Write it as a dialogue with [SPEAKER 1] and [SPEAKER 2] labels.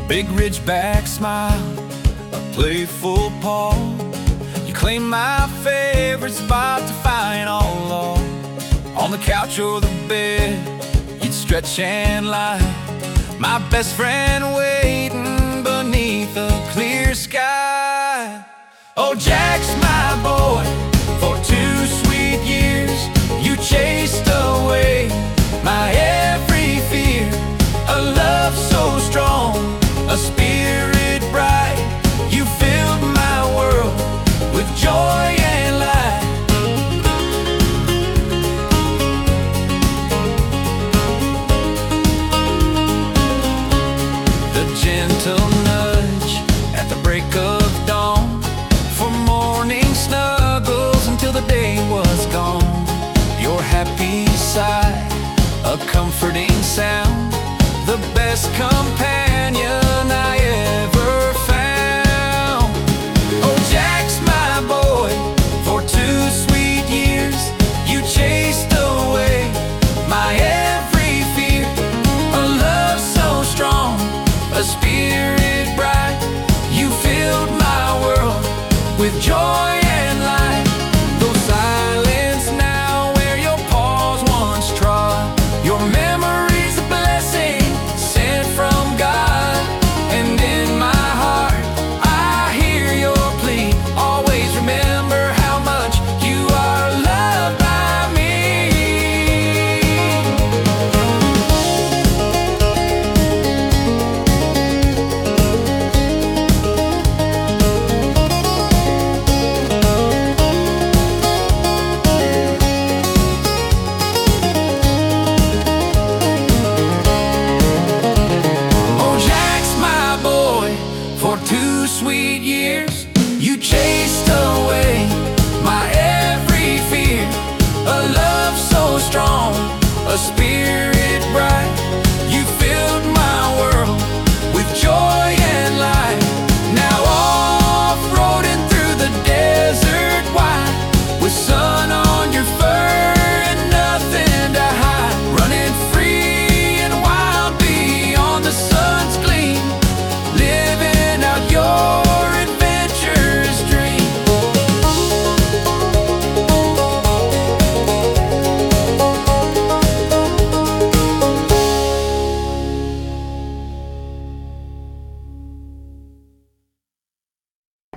[SPEAKER 1] Big ridgeback smile, a playful paw. You claim my favorite spot to find all along. On the couch or the bed, you'd stretch and lie. My best friend waiting beneath a clear sky. Oh, Jack's my boy for 2 sweet years. You chased away my every fear. A love so strong, a spirit bright. You filled my world with joy and light. The gentle nudge at the break of dawn, for morning snuggles until the day was gone. Your happy sigh, a comforting sound.